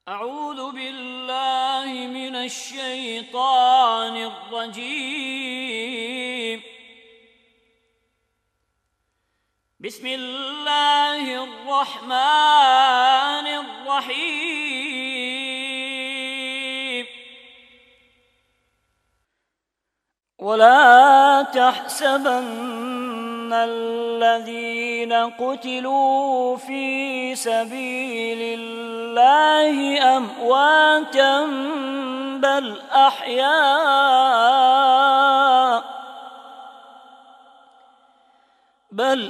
أعوذ بالله من الشيطان الرجيم. بسم الله الرحمن الرحيم. ولا تحسبن الذين قتلوا في سبيل الله أمواتا بل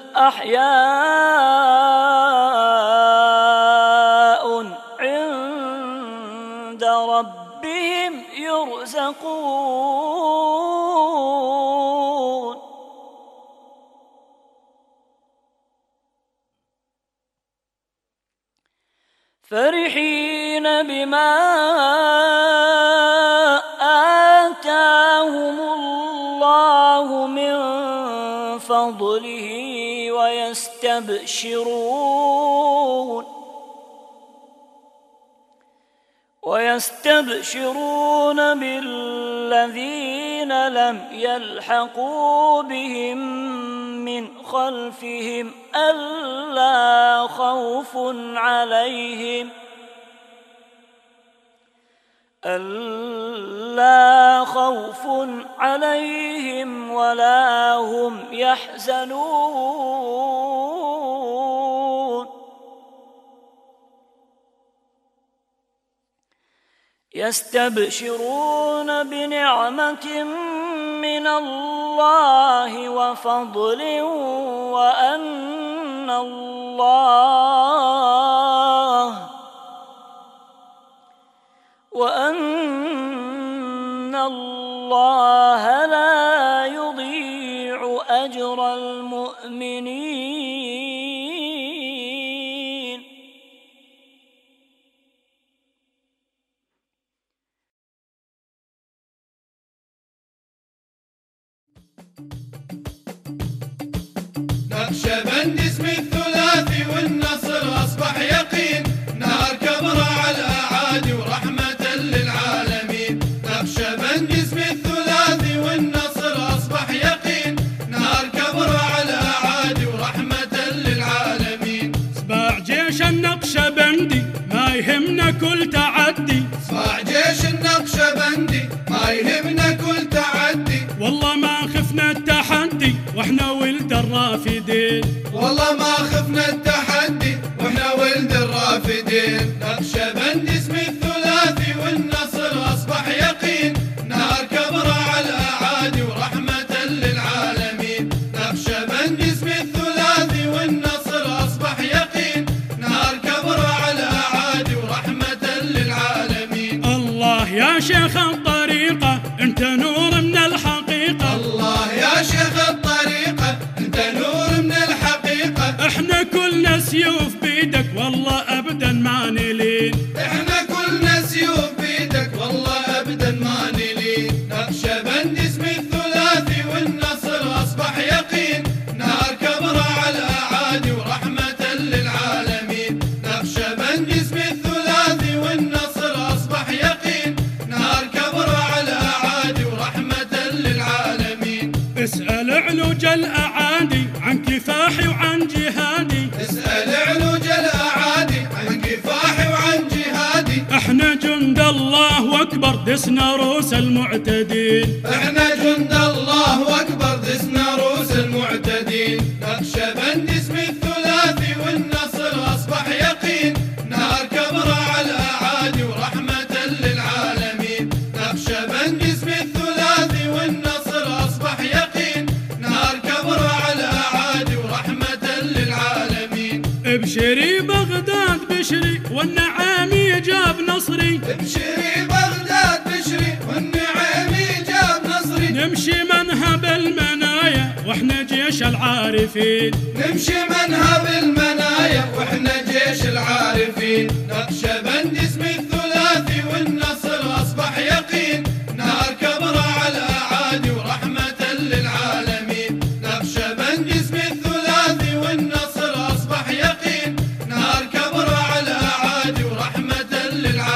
أحياء عند ربهم يرزقون. فرحين بما آتاهم الله من فضله ويستبشرون بالذين لم يلحقوا بهم من خلفهم ألا خوف عليهم ولا هم يحزنون. يستبشرون بنعمة من الله وفضل وأن الله لا يضيع أجر المؤمنين. نقشبند اسم الثلاثي والنصر أصبح يقين، نار كبرى على الأعادي ورحمة للعالمين. نقشبند اسم الثلاثي والنصر أصبح يقين، نار كبرى على الأعادي ورحمة للعالمين. صباع جيش النقشبندي ما يهمنا كل تعدي، صباع جيش النقشبندي ما يهمنا كل تعدي. والله ما خفنا التحدي واحنا ولد الرافدين، والله ما خفنا التحدي واحنا ولد الرافدين. نقشبند اسم الثلاثي والنصر أصبح يقين، نار كبرى على الأعادي ورحمة للعالمين. نقشبند اسم الثلاثي والنصر أصبح يقين، نار كبرى على الأعادي ورحمة للعالمين. الله يا شيخ الطريقة انت نور من الحقيقة، الله يا شيخ الطريقة انت نور من الحقيقة. احنا كلنا سيوف بيدك والله ابدا ما نلين، احنا كلنا سيوف بيدك والله ابدا ما نلين. نقشبند اسم الثلاثي والنصر اصبح يقين، نار كبرى على الاعادي ورحمة للعالمين. نقشبند اسم الثلاثي والنصر اصبح يقين، نار كبرى على الاعادي ورحمة للعالمين. اسأل علوج الأعادي عن كفاحي وعن جهادي، اسأل علوج الأعادي عن كفاحي وعن جهادي. احنا جند الله أكبر دسنا روس المعتدين، احنا جند الله أكبر دسنا روس المعتدين. نقشبند اسم الثلاثي والنصر أصبح يقين، نار كبرى على الأعادي ورحمة للعالمين. نقشبند اسم الثلاثي والنصر أصبح يقين، نار كبرى على الأعادي ورحمة للعالمين. ابشري بغداد بشري والنعامي جاب نصري، ابشري بغداد بشري والنعامي جاب نصري. نمشي منهب المنايا واحنا جيش العارفين، نمشي منهب المنايا واحنا جيش العارفين. نقشبند اسم الثلاثي والنصر اصبح يقين، نار كبرى على الاعادي ورحمة للعالمين. نقشبند اسم الثلاثي والنصر اصبح يقين، نار كبرى على الاعادي ورحمة للعالمين.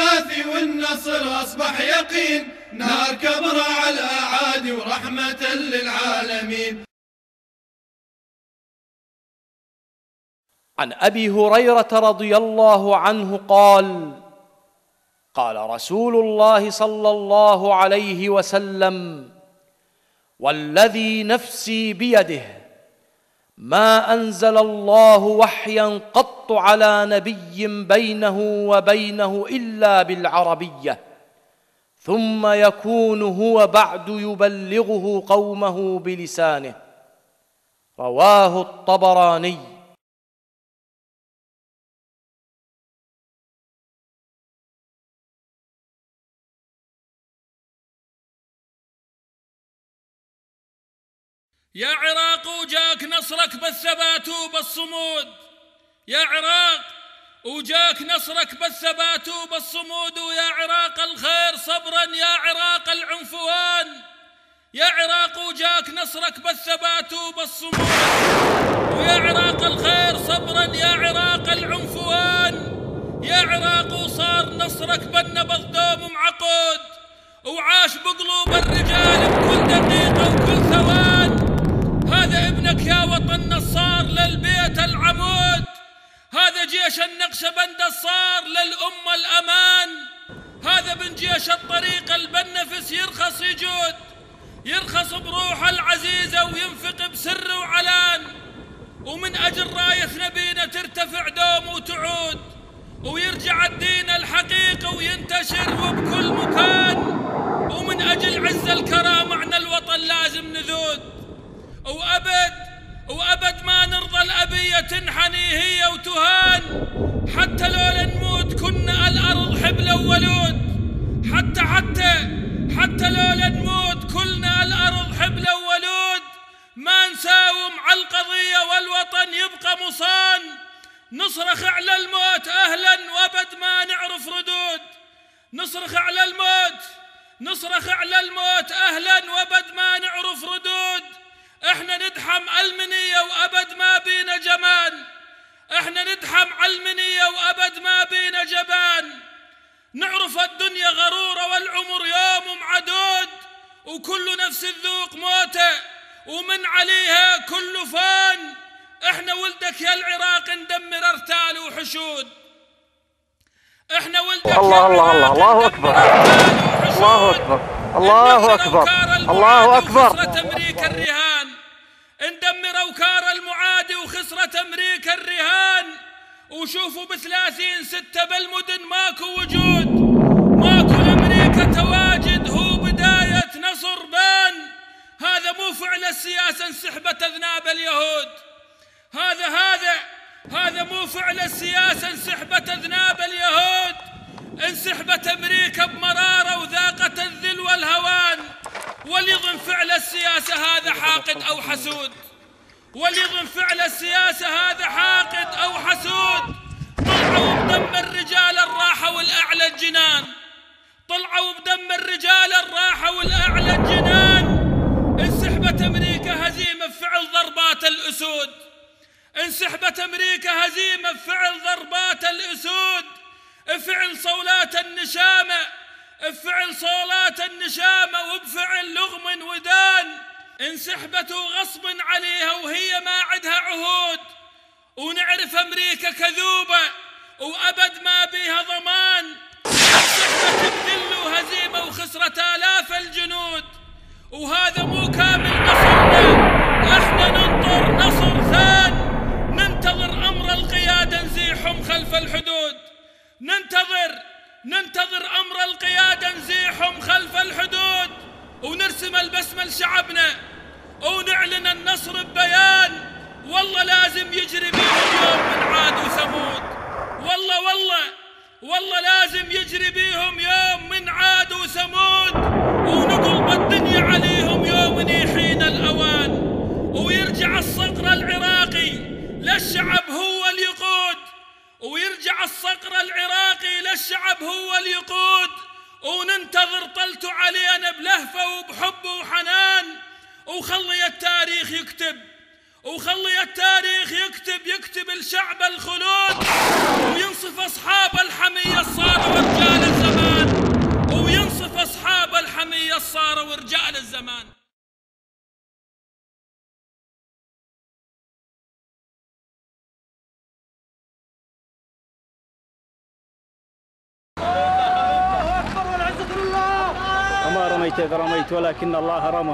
الثلاثي والنصر أصبح يقين، نار كبرى على الأعادي ورحمة للعالمين. عن أبي هريرة رضي الله عنه قال: قال رسول الله صلى الله عليه وسلم: والذي نفسي بيده ما أنزل الله وحيا قط على نبي بينه وبينه إلا بالعربية، ثم يكون هو بعد يبلغه قومه بلسانه. رواه الطبراني. يا عراق وجاك نصرك بالثبات وبالصمود، يا عراق وجاك نصرك بالثبات وبالصمود، ويا عراق الخير صبرا يا عراق العنفوان، يا عراق وجاك نصرك بالثبات وبالصمود، ويا عراق الخير صبرا يا عراق العنفوان، يا عراق وصار نصرك بالنبض دوم معقود، وعاش بقلوب الرجال بكل دقيقة وكل ثوان. هذا ابنك يا وطن نصار للبيت العمود، هذا جيش النقشبند الصار للأمة الأمان، هذا من جيش الطريق البنفس يرخص يجود، يرخص بروح العزيزة وينفق بسر وعلان، ومن أجل راية نبينا ترتفع دوم وتعود، ويرجع الدين الحقيقي وينتشر وبكل مكان، ومن أجل عز الكرامة عن الوطن لازم نذود، وأبد ما نرضى الأبية تنحني هي وتهان، حتى لو نموت كنا الأرض حبل وولود، حتى لو نموت كلنا الأرض حبل وولود، ما نساوم على القضية والوطن يبقى مصان، نصرخ على الموت أهلا وأبد ما نعرف ردود، نصرخ على الموت أهلا وأبد ما نعرف ردود، احنا ندحم المنية وأبد ما بينا جمان، احنا ندحم المنية وأبد ما بينا جبان، نعرف الدنيا غرورة والعمر يوم معدود، وكل نفس الذوق موته ومن عليها كل فان، احنا ولدك يا العراق ندمر ارتال وحشود، احنا ولدك الله الله الله الله أكبر الله أكبر الله أكبر الله أكبر. أمريكا الرهان ندمر أوكار المعادي وخسرة أمريكا الرهان، وشوفوا ب30/6 بالمدن ماكو وجود، ماكو لأمريكا تواجد، هو بداية نصر بان، هذا مو فعل السياسة انسحبت أذناب اليهود، هذا مو فعل السياسة انسحبت أذناب اليهود، انسحبت أمريكا بمرارة وذاقت الذل والهوان، وليظن فعل السياسة هذا حاقد أو حسود، وليظن فعل السياسة هذا حاقد أو حسود، طلعوا بدم الرجال الراحة والأعلى الجنان، طلعوا بدم الرجال الراحة والأعلى الجنان، انسحبت أمريكا هزيمة بفعل ضربات الأسود، انسحبت أمريكا هزيمة بفعل ضربات الأسود، افعل صولات النشامة، افعل صولات النشامة وبفعل لغم ودان، انسحبت غصب عليها وهي ما عدها عهود، ونعرف أمريكا كذوبة وأبد ما بيها ضمان، انسحبت بذل وهزيمة وخسرت آلاف الجنود، وهذا مو كامل نصرنا، احنا ننطر نصر ثان، ننتظر أمر القيادة نزيحهم خلف الحدود، ننتظر أمر القيادة نزيحهم خلف الحدود، ونرسم البسمة لشعبنا ونعلن النصر ببيان، والله لازم يجري بيهم يوم من عاد وثمود، والله لازم يجري بيهم يوم من عاد وثمود، ونقلب الدنيا عليهم يوم يحين الأوان، ويرجع الصقر العراقي للشعب هو اللي يقود، ويرجع الصقر العراقي للشعب هو اللي يقود، وننتظر طلته علينا بلهفة وبحب وحنان، وخلي التاريخ يكتب الشعب الخلود، وينصف أصحاب الحمية الصاروا رجال الزمان. الزمان. وما رميت إذ رميت ولكن الله رمى.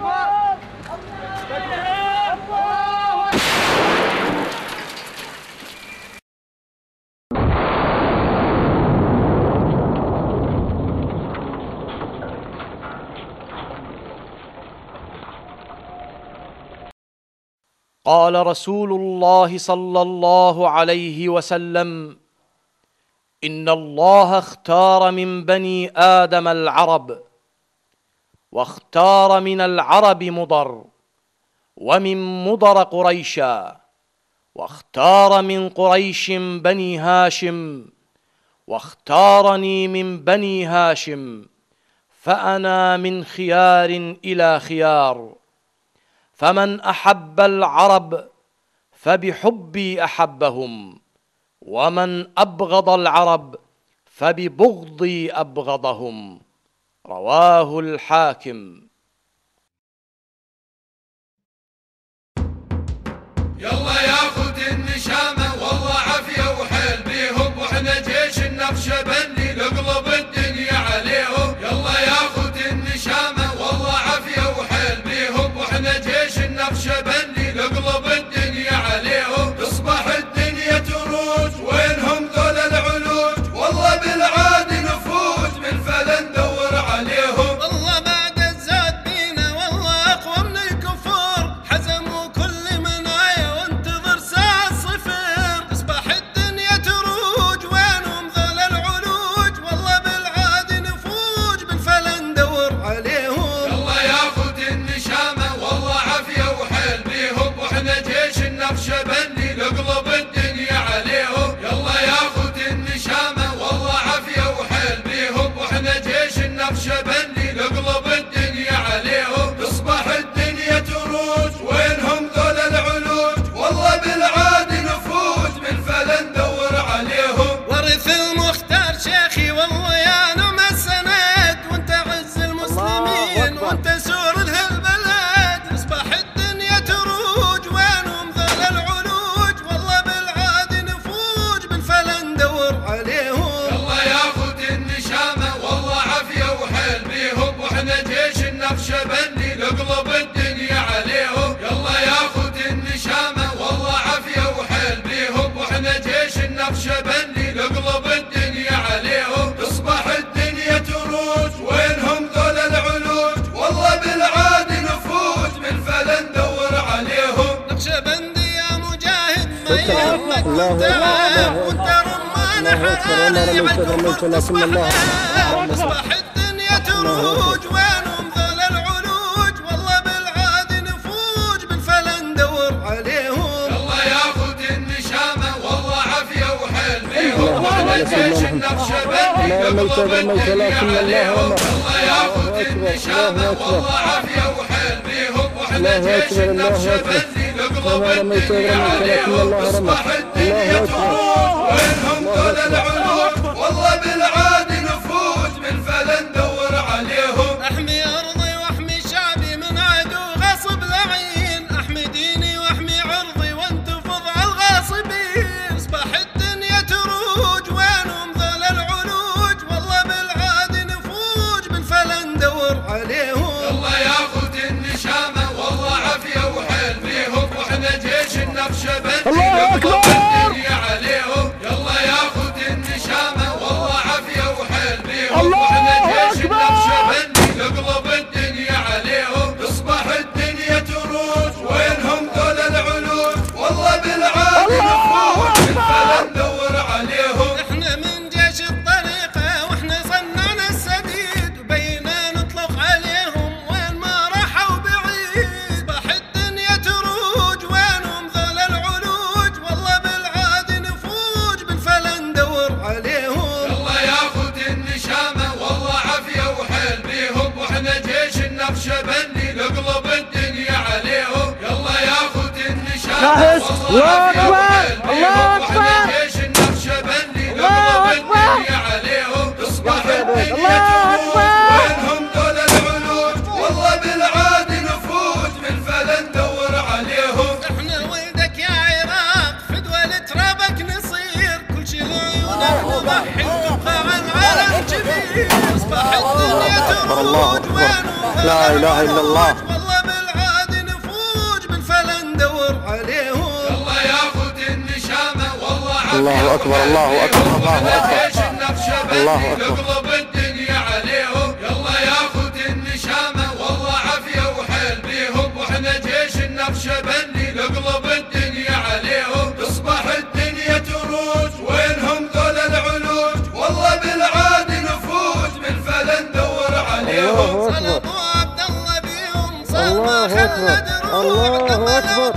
قال رسول الله صلى الله عليه وسلم: إن الله اختار من بني آدم العرب، واختار من العرب مضر، ومن مضر قريشا، واختار من قريش بني هاشم، واختارني من بني هاشم، فأنا من خيار إلى خيار، فمن أحب العرب فبحبي أحبهم، ومن أبغض العرب فببغضي أبغضهم. رواه الحاكم. يلا ياخد النشامة والله عافية وحيل بيهم، واحنا جيش النقشبندي نقلب الدنيا عليهم. يلا ياخد النشامة والله عافية وحيل بيهم، واحنا جيش النقشبندي نقلب الدنيا عليهم. تصبح الدنيا تروج وينهم ذول العلوج، والله بالعاد نفوج بالفلا ندور عليهم. والله بعد الزاد بينا والله اقوى من الكفور، حزموا كل منايا وانتظر ساعة صفر. تصبح الدنيا تروج وينهم ذول العلوج، والله بالعاد نفوج بالفلا ندور عليهم. يلا ياخد النشامة والله عافية وحيل بيهم، واحنا جيش النقشبندي نقلب الدنيا عليهم. يلا ياخد النشامة والله عافية وحيل بيهم، واحنا جيش النقشبندي نقلب الدنيا عليهم. تصبح الدنيا تروج وينهم ذول العلوج، والله بالعاد نفوج بالفلا ندور عليهم. ورث المختار شيخي والله يا نعم السند، وانت عز المسلمين وانت سور الهالبلد. تصبح الدنيا تروج وينهم ذول العلوج، والله بالعاد نفوج بالفلا ندور عليهم. يلا ياخد النشامة والله عافية وحيل بيهم، واحنا جيش النقشبندي نقلب الدنيا عليهم. يلا ياخد النشامة والله عافية وحيل بيهم، واحنا جيش النقشبندي نقلب الدنيا عليهم. تصبح الدنيا تروج وينهم ذول العلوج، والله بالعاد نفوج بالفلا ندور عليهم. نقشبندي يا مجاهد ما يهمك والتعب، وانت رمان حلالي عالكفر تصبح. تصبح الدنيا تروج وينهم ذول العلوج، والله بالعاد نفوج بالفلا ندور عليهم. يلا ياخد النشامة والله عافية وحيل بيهم، واحنا جيش النقشبندي نقلب الدنيا عليهم. يلا ياخد النشامة والله عافية وحيل بيهم، واحنا جيش النقشبندي نقلب الدنيا عليهم. تصبح الدنيا تروج وينهم ذول العلوج، والله بالعاد نفوج بالفلا ندور عليهم. احمي ارضي واحمي شعبي من عدو غصب لعين، احمي ديني واحمي عرضي وانتفض على الغاصبين. تصبح الدنيا تروج وينهم ذول العلوج، والله بالعاد نفوج بالفلا ندور عليهم. يلا ياخد النشامة والله عافية وحيل بيهم، واحنا جيش النقشبندي نقلب الدنيا عليهم. يلا ياخد النشامة والله عافية وحيل بيهم، واحنا جيش النقشبندي نقلب الدنيا عليهم. تصبح الدنيا تروج وينهم ذول العلوج، والله بالعاد نفوج بالفلا ندور عليهم. احنا من جيش الطريقة واحنا صنعنا السديد، وبينا نطلق عليهم وين ما راحوا بعيد. تصبح الدنيا تروج وينهم ذول العلوج، والله بالعاد نفوج بالفلا ندور عليهم. يلا ياخد النشامة والله عافية وحيل بيهم، واحنا جيش النقشبندي نقلب الدنيا عليهم. يلا ياخد النشامة والله عافية وحيل بيهم، واحنا جيش النقشبندي نقلب الدنيا عليهم. تصبح الدنيا تروج وينهم ذول العلوج، والله الدنيا تروج وينهم لا إله إلا الله. والله بالعاد نفوج بالفلا ندور عليهم. الله ياخذ النشامة والله الله أكبر الله أكبر الله أكبر الله أكبر. نقلب الدنيا عليهم. يلا ياخذ النشامة والله عافية وحيل بيهم واحنا جيش النقشبندي نقلب الدنيا عليهم. تصبح الدنيا تروج وينهم ذول العلوج والله بالعاد نفوج بالفلا ندور عليهم. صلبوا عبد الله بيهم صار ما خلد روح الله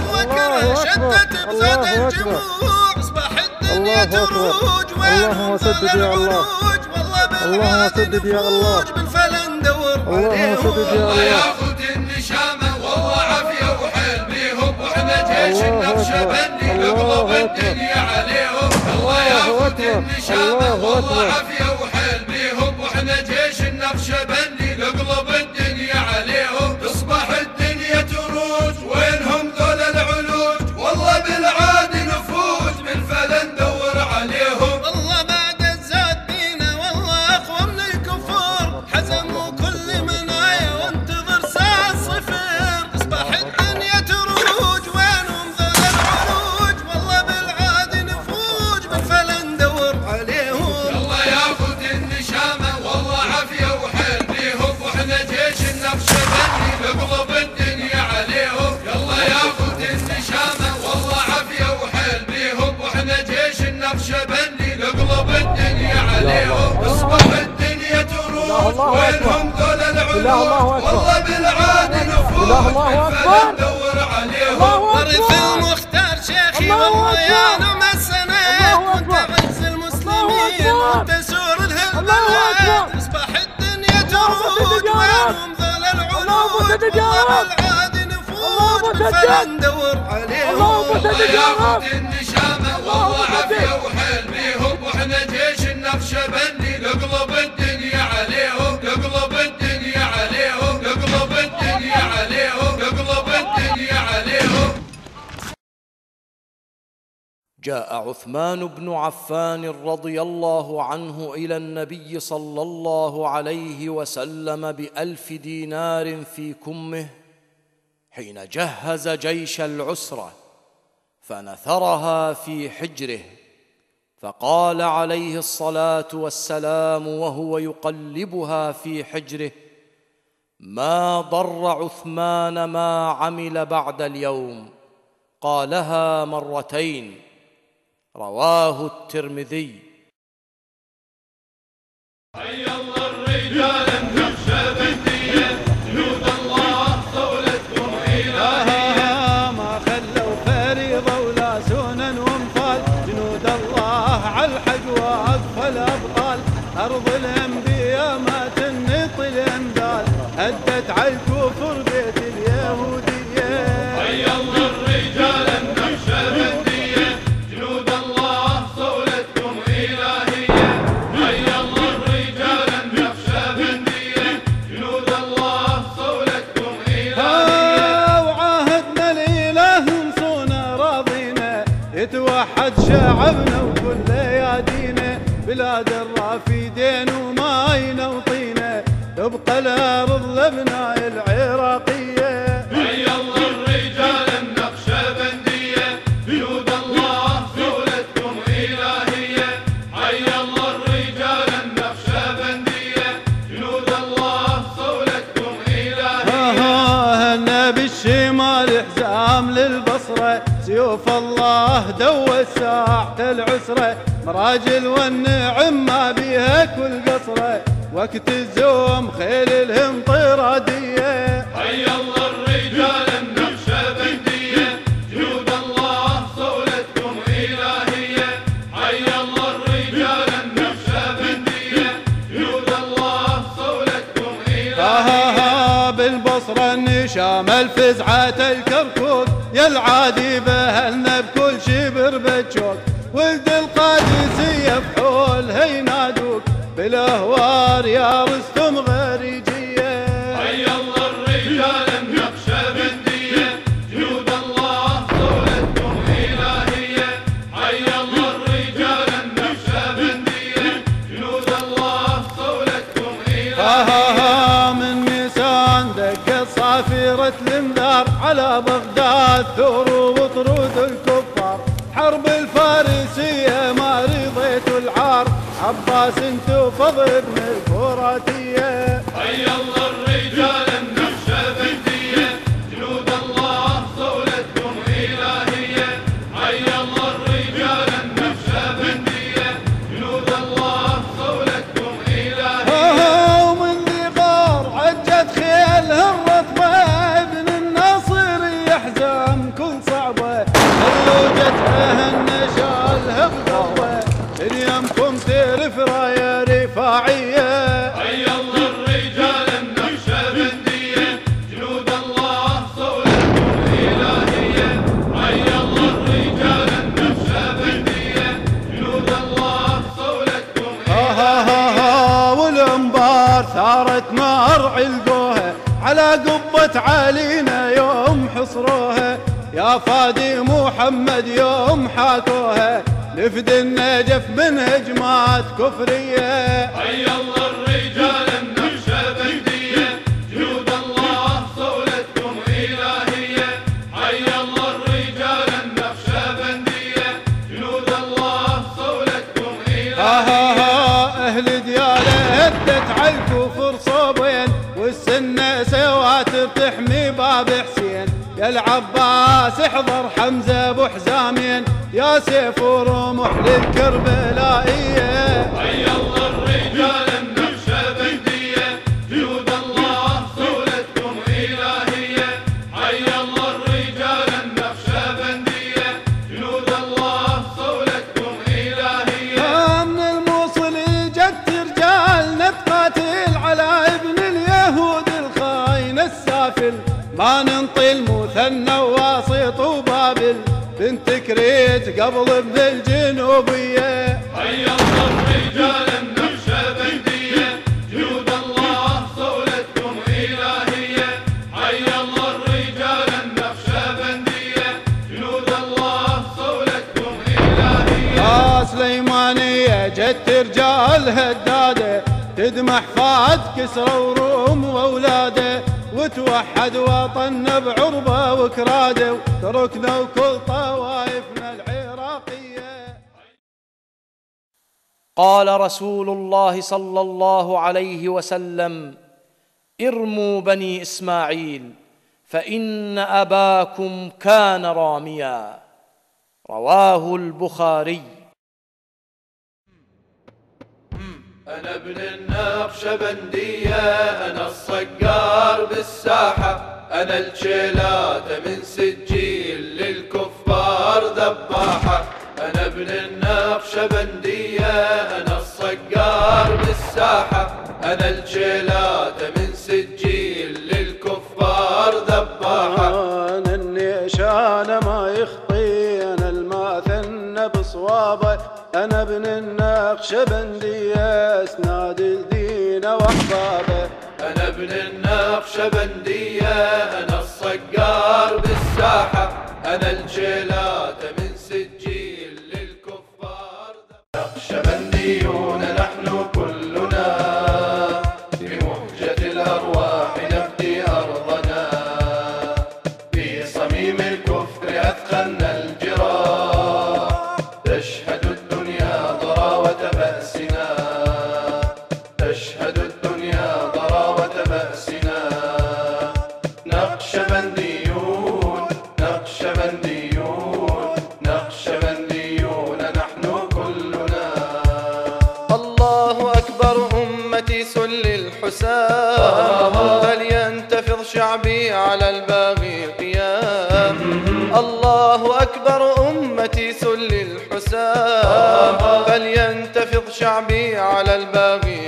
وكره شدت بزاد الجموع. اصبح الدنيا تروج وينهم ذول العلوج والله بالعاد نفوج بالفلا ندور عليهم. الله ياخذ النشامة والله عافية وحيل بيهم واحنا جيش النقشبندي نقلب الدنيا عليهم. الله ياخذ النشامة والله عافية وحيل بيهم واحنا جيش النقشبندي نقلب الدنيا عليهم. تصبح الدنيا تروج وينهم ذول العلوج والله بالعاد نفوج بالفلا ندور عليهم. والله بعد الزاد بينا والله اقوى من الكفور حزموا كل منايا وانتظر ساعة صفر. تصبح الدنيا تروج وينهم ذول العروج والله بالعاد نفوج بالفلا ندور عليهم. الله ياخذ النشامة والله عافية وحيل بيهم واحنا جيش النقشبندي نقلب الدنيا عليهم. يلا ياخذ النشامة والله عافية وحيل بيهم واحنا جيش النقشبندي نقلب الدنيا عليهم. تصبح الدنيا تروج وينهم ذول العلوج والله بالعاد نفوج بالفلا ندور عليهم. ورث المختار شيخي والله يا نعم السند وانت عز المسلمين وانت سور الهلبلد. تصبح الدنيا تروج وينهم ذول العلوج والله بالعاد نفوج بالفلا ندور عليهم. الله ياخذ النشامة والله عافية وحيل بيهم واحنا جيش النقشبندي نقلب الدنيا عليهم. نقلب الدنيا عليهم نقلب الدنيا عليهم نقلب الدنيا عليهم. جاء عثمان بن عفان رضي الله عنه إلى النبي صلى الله عليه وسلم ب1,000 دينار في كمه حين جهز جيش العسرة فنثرها في حجره. فقال عليه الصلاة والسلام وهو يقلبها في حجره: ما ضر عثمان ما عمل بعد اليوم. قالها مرتين. رواه الترمذي. حي الله الرجال النقشبندية جنود الله صولتكم إلهية. ما خلوا فريضة ولا سنن وانفال جنود الله على الحق واقف الأبطال. أرض الأنبياء ما تنطي الأنذال هدت على الكفر بيت اليهودية. حي الله الرجال النقشبندية جنود الله صولتكم إلهية. حي الله الرجال النقشبندية جنود الله صولتكم إلهية. وعاهدنا الإله نصونا راضينا يتوحد شعبنا وكل يادينا. بلاد الرافدين وماينا وطينا تبقى الأرض لبناء العراقية. حي الله الرجال النقشبندية جنود الله صولتكم إلهية. حي الله الرجال النقشبندية جنود الله صولتكم إلهية. النبي الشمال حزام للبصرة سيوف الله دوت ساعة العسرة. مراجل والنعم ما بيها كل قصرة وقت الزوم خيل الهم طرادية. حي الله الرجال النقشبندية جنود الله صولتكم إلهية. حي الله الرجال النقشبندية جنود الله صولتكم إلهية. بالبصرة النشام الفزعة الكركوك يا العادي بهلنا بكل شبر بتشوك. ولد القادسية بحولها ينادوك بالاهوار يا رستم غريجية. حي الله الرجال النقشبندية جنود الله صولتكم إلهية. حي الله الرجال النقشبندية جنود الله صولتكم إلهية. إلهية. من نيسان دقت صافرة الانذار على بغداد ثور وطرود الكفار، حرب الفارسية ما رضيت العار، عباس انتفض ابن الفراتية. حي الله الرجال النقشبندية، جنود الله صولتكم إلهية. حي الله الرجال النقشبندية، جنود الله صولتكم إلهية. ومن ذي غار عجت خيلها الرطبة، ابن الناصر يحزم كل صعبة، خلوجتها النشالها بقوة، اليمكم ترف راية رفاعية. حي الله الرجال النقشبندية، جنود الله صولتكم إلهية. حي الله الرجال النقشبندية، جنود الله صولتكم إلهية. والانبار ثارت مار علقوها على قبة علينا يوم حصروها، يا فادي محمد يوم حاكوها، نفد النجف من هجمات كفرية. حي الله الرجال النقشبندية، جنود الله صولتكم إلهية. حي الله الرجال النقشبندية، جنود الله صولتكم إلهية. أهل دياله هدت على الكفر صوبين، والسنة سواتر تحمي باب حسين، يا العباس احضر حمزة ابو حزامين، يا سيف ورمح للكربلائية. حي الله الرجال النقشبندية، جنود الله صولتكم إلهية. حي الله الرجال النقشبندية، جنود الله صولتكم إلهية. من الموصل جت رجال نتقاتل على ابن اليهود الخاين السافل، ما ننطي المثنى واسط وبابل، بنت كريت قبل ابن الجنوبية. حي الله الرجال النقشبندية، جنود الله صولتكم إلهية. حي الله الرجال النقشبندية، جنود الله صولتكم إلهية. سليمانية جت رجال هدادة، تدمح فهد كسرى وروم واولاده، وتوحد وطننا بعربه وكراده، وتركنا وكل طوائفنا العراقيه. قال رسول الله صلى الله عليه وسلم: ارموا بني إسماعيل فإن أباكم كان راميا. رواه البخاري. أنا ابن النقشبندية، أنا الصقار بالساحة، أنا الشيلات من سجيل للكفار ذباحة. أنا ابن النقشبندية، أنا الصقار بالساحة، أنا الشيلات من سجيل للكفار ذباحة. أنا النيشان ما يخطي، أنا الماثن بصوابه، أنا ابن النقشبندية اسناد الدين وأحبابه. أنا ابن النقشبندية، أنا الصقار بالساحة، أنا الجيلات من سجيل للكفار. نقشبنديون نحن كلنا، بمهجة الأرواح نفدي أرضنا، في صميم الكفر أثخلنا الجراح، تشهد الدنيا ضراوة بأسنا، تشهد الدنيا ضراوة بأسنا. نقشبنديون نقشبنديون نقشبنديون نحن كلنا. الله أكبر أمتي سل الحسام، فلينتفض شعبي على الباغي قيام. الله أكبر أمتي سل الحسام، فلينتفض شعبي على الباغي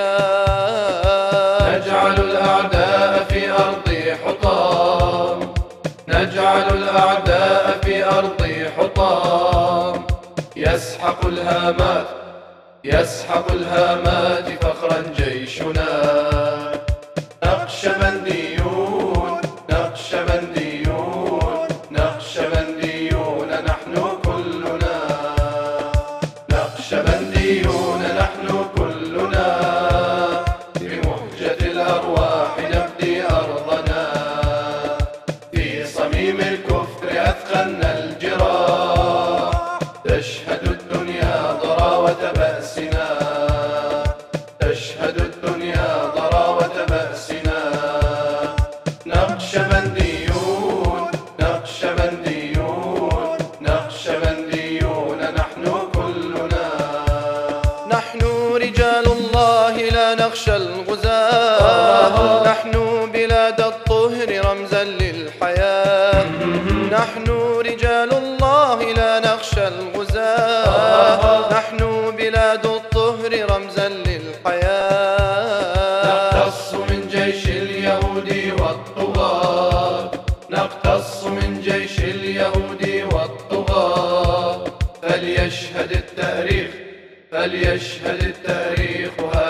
قيام. نجعل الأعداء في أرضي حطام، نجعل الأعداء في أرضي حطام، يسحق الهامات يسحق الهامات فخرا جيشنا. نقشبنديون نقشبنديون نقشبنديون نحن كلنا. نقشبنديون نحن كلنا، بمهجة نحن رجال الله لا نخشى الغزاة، نحن بلاد الطهر رمزا للحياة. نقتص من جيش اليهود والطغاة، نقتص من جيش اليهود والطغاة. فليشهد التاريخ